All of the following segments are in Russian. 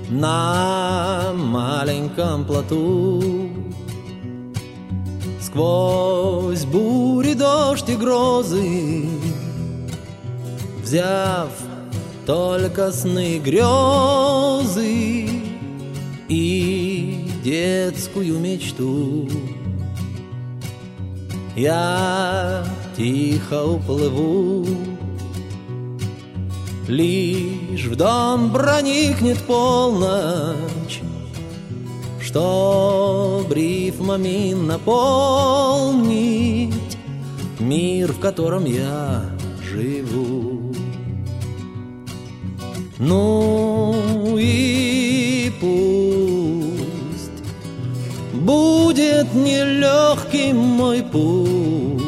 на маленьком плоту. Сквозь бури, дождь и грозы, взяв только сны и грезы и детскую мечту, я тихо уплыву. Лишь в дом проникнет полночь, чтоб рифмами наполнить мир, в котором я живу. Ну и пусть будет нелегким мой путь,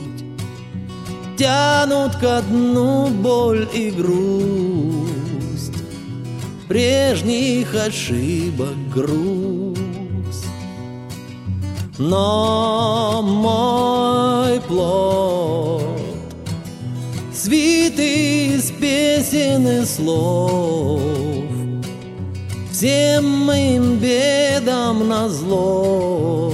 тянут ко дну боль и грусть, прежних ошибок груз. Но мой плод свит из песен и слов, всем моим бедам назло,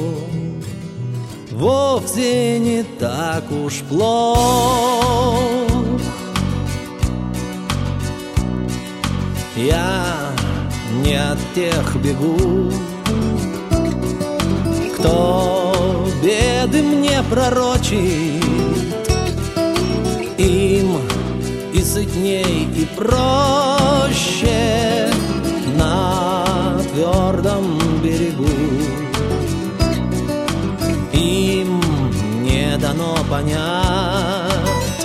вовсе не так уж плох. Я не от тех бегу, кто беды мне пророчит. Им и сытней, и проще на твердом берегу. Им не дано понять,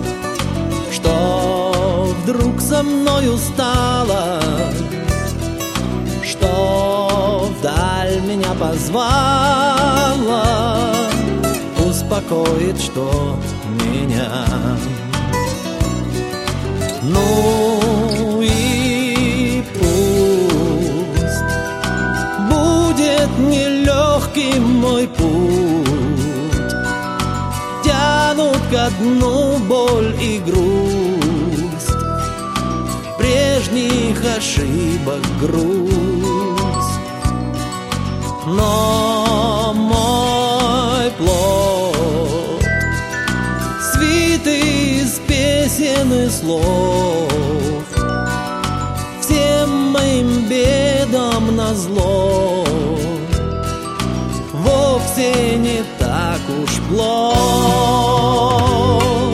что вдруг со мною стало, что вдаль меня позвала, успокоит, что меня. Ну и пусть будет нелегким мой путь, тянут ко дну боль и грусть, прежних ошибок грусть. Но мой плод свит из песен и слов, всем моим бедам назло, вовсе не так уж плох.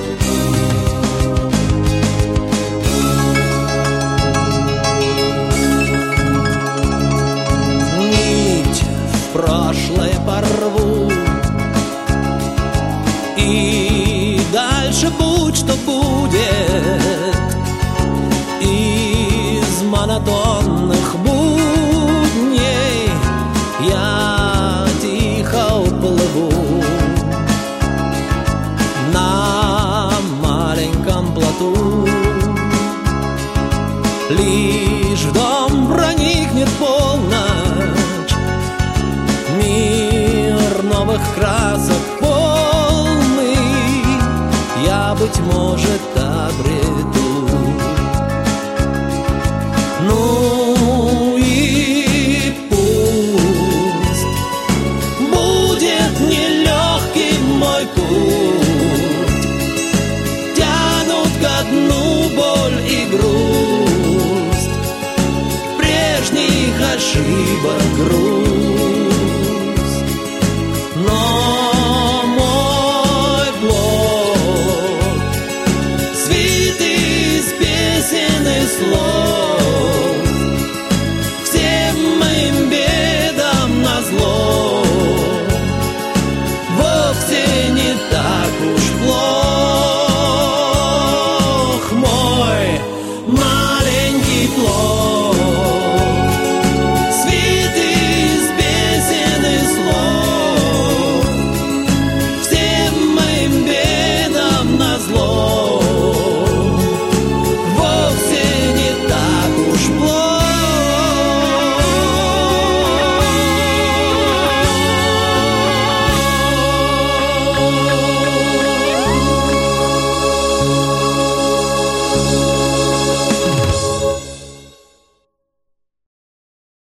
Нить в прошлое порву, и дальше будь что будет, из монотонных будней я тихо уплыву на маленьком плоту. Лишь в дом проникнет полночь, мир новых красок полный, я, быть может, обрету. Ну и пусть будет нелегким мой путь, тянут ко дну боль и грусть, прежних ошибок грусть.